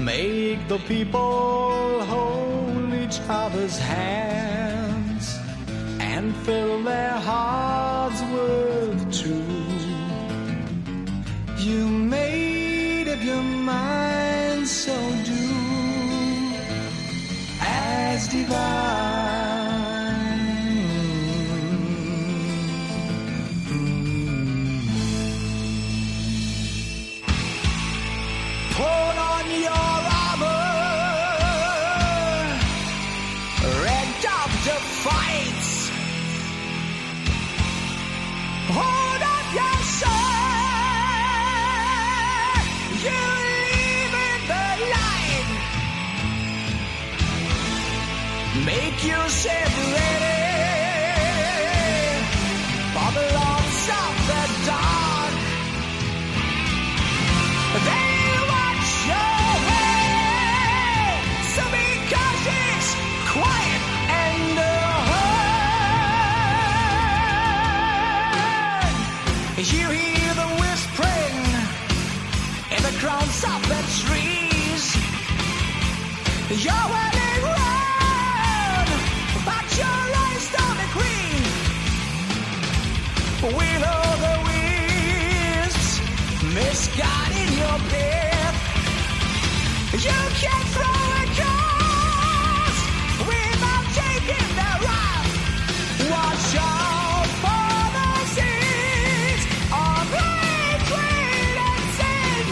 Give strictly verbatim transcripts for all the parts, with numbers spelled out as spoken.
Make the people hold each other's hands and fill their hearts with truth. You made up your mind, so do as divine. Put on your armor, red up the fights. Hold up your sword, you live in the light. Make yourself ready for the lords of the dark. They watch your way, so be cautious, quiet, and alert. You hear the whispering in the crowns of the trees. You're running round, but your eyes don't agree. We know the winds misguiding your path. You can't throw a cross without taking the rock. Watch out for the seeds of hatred and sin.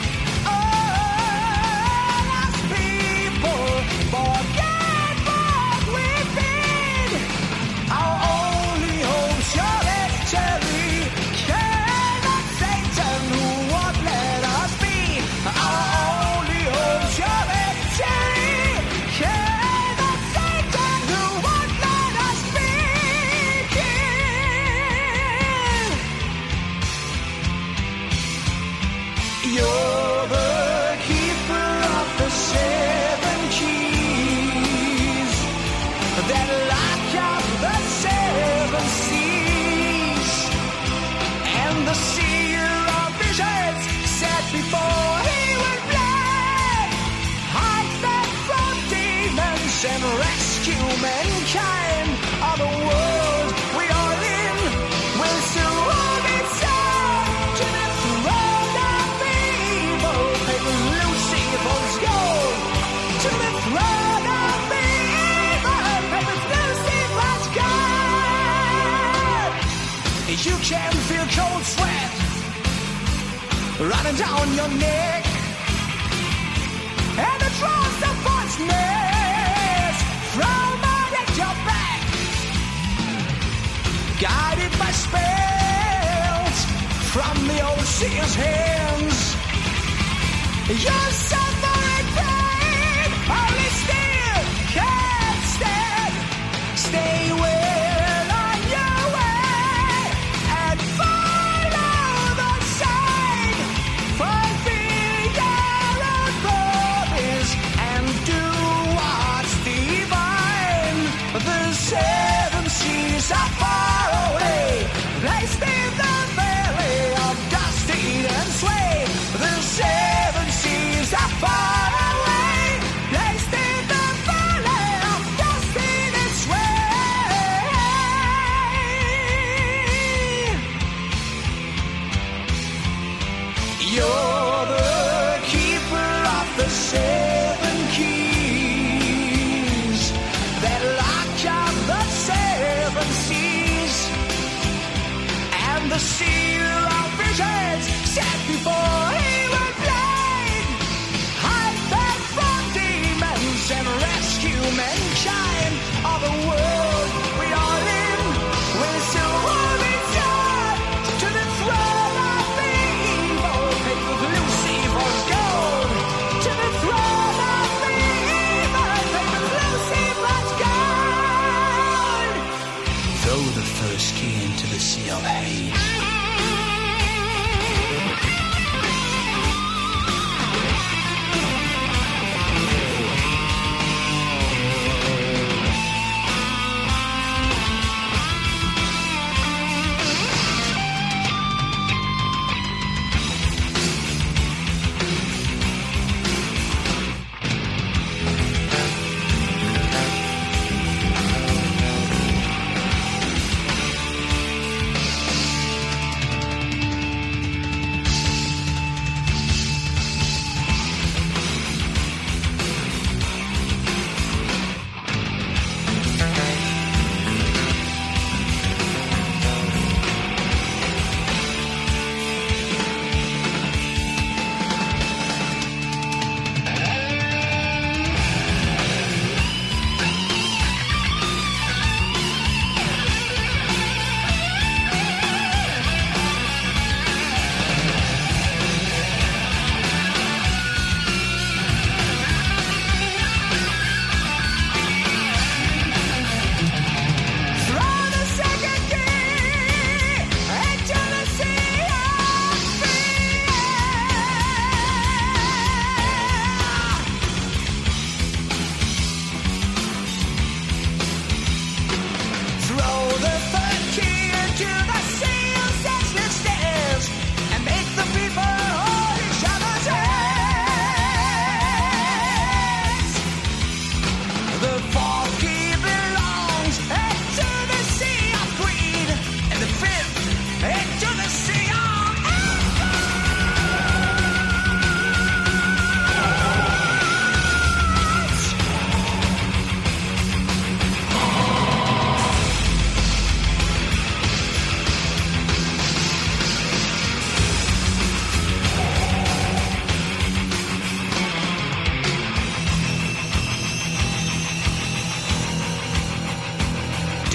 All us people forget what we've been. Our only hope solitary. Cannot Satan who won't let us be. Our only hope solitary. Cannot Satan who won't let us be. You're the keeper of the seven keys that lock up the seven seas, and the seer of visions set before he will play. Hide them from demons and rescue mankind. Of the world we are in will soon be turned to the throne of evil. Take Lucifer's gold to the throne of evil. Take Lucifer's gold. You can feel cold sweat running down your neck, and the drops of poisonous from out at your back, guided by spells from the overseer's hands. You're suffering pain, only still can't stand. Stay well on your way and follow the sign. Fulfill your own promise and do what's divine. The seven seas are far away, placed in the valley of dusty and sway. The seven seas are far away, placed in the valley of dusty and sway. You're the keeper of the seven keys that lock up the seven seas, and the seal of visions set before he will play. Hide them from demons and rescue mankind. Of the world we are in will soon return to the throne of evil. Take Lucifer's gold to the throne of evil. Take Lucifer's gold. Throw the first key into the sea of hate.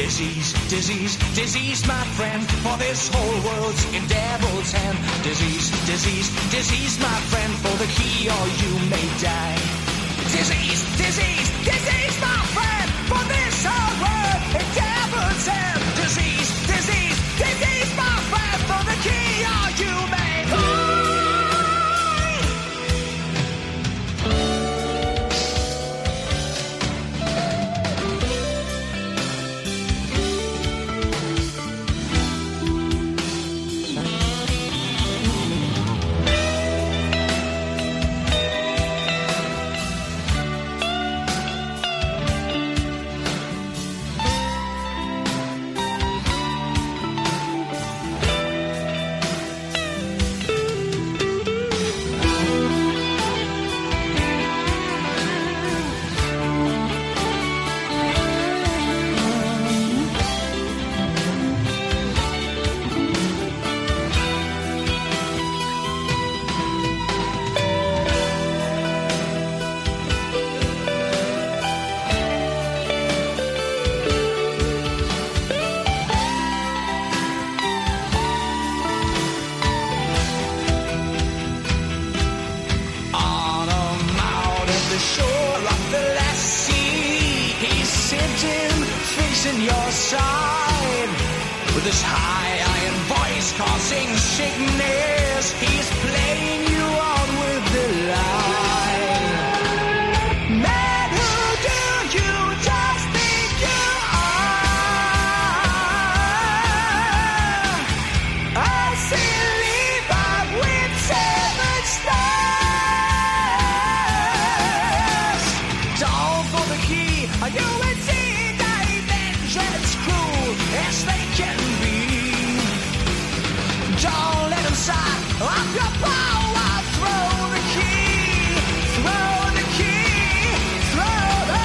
Disease, disease, disease, my friend, for this whole world's in devil's hand. Disease, disease, disease, my friend, for the key or you may die. Disease, disease, disease, my friend, for this whole world in devil's hand. Disease, disease, disease, my friend, for the key or you may die. This high iron voice causing sickness, he's playing you on with the line. Man, who do you just think you are? I see Levi with seven stars. Down for the key, you would see dimensions cruel as they can. Don't let him sign off your power. Throw the key, throw the key, throw the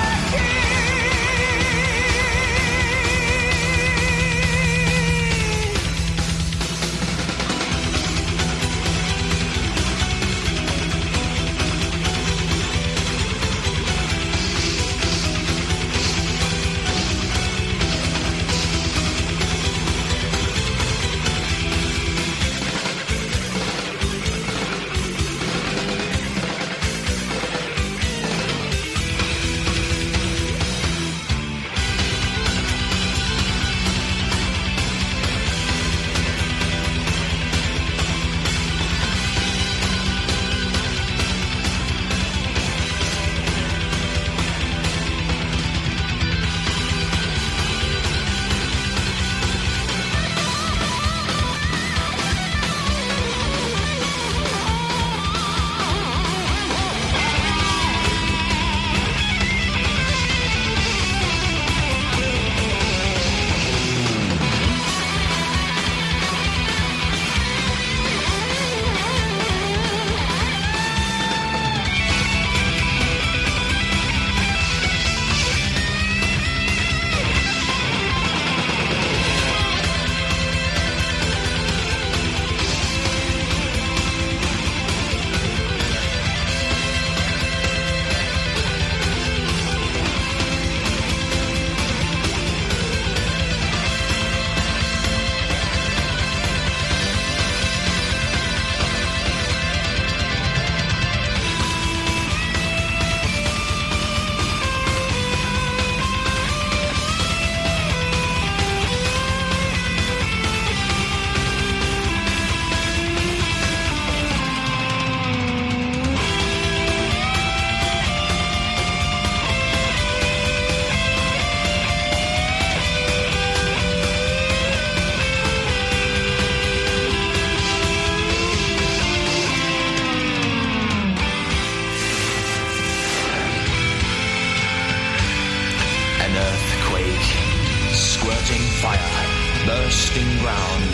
bursting ground,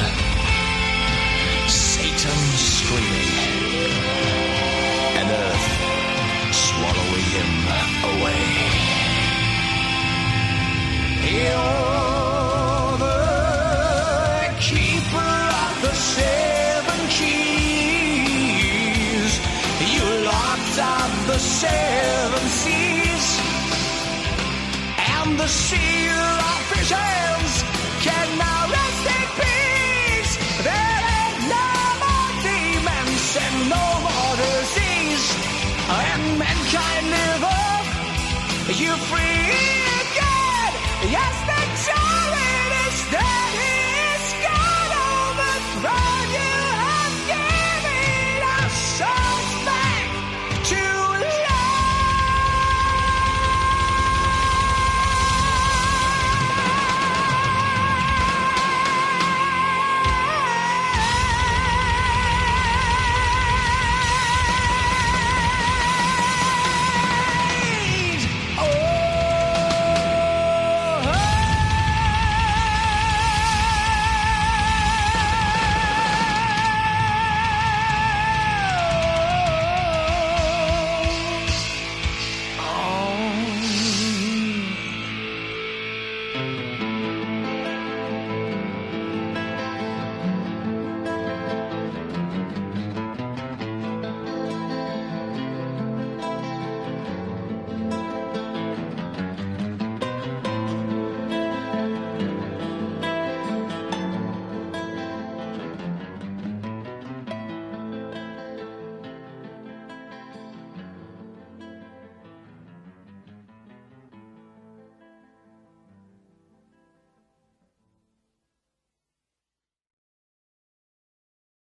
Satan screaming, and earth swallowing him away. You're the keeper of the seven keys. You locked up the seven seas, and the seal of his hands mankind live up. You're free again. Yes.